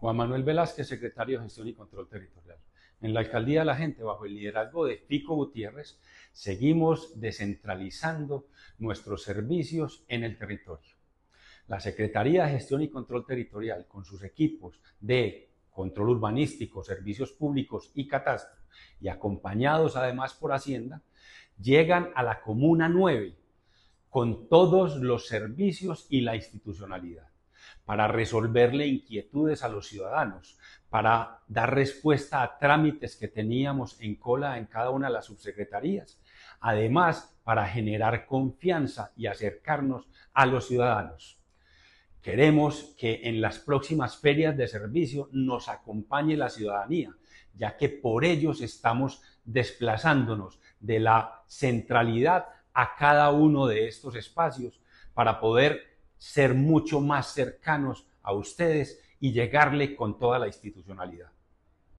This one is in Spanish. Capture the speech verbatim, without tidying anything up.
Juan Manuel Velázquez, secretario de Gestión y Control Territorial. En la Alcaldía de la Gente, bajo el liderazgo de Fico Gutiérrez, seguimos descentralizando nuestros servicios en el territorio. La Secretaría de Gestión y Control Territorial, con sus equipos de control urbanístico, servicios públicos y catastro, y acompañados además por Hacienda, llegan a la Comuna nueve con todos los servicios y la institucionalidad, para resolverle inquietudes a los ciudadanos, para dar respuesta a trámites que teníamos en cola en cada una de las subsecretarías, además para generar confianza y acercarnos a los ciudadanos. Queremos que en las próximas ferias de servicio nos acompañe la ciudadanía, ya que por ellos estamos desplazándonos de la centralidad a cada uno de estos espacios para poder ser mucho más cercanos a ustedes y llegarle con toda la institucionalidad.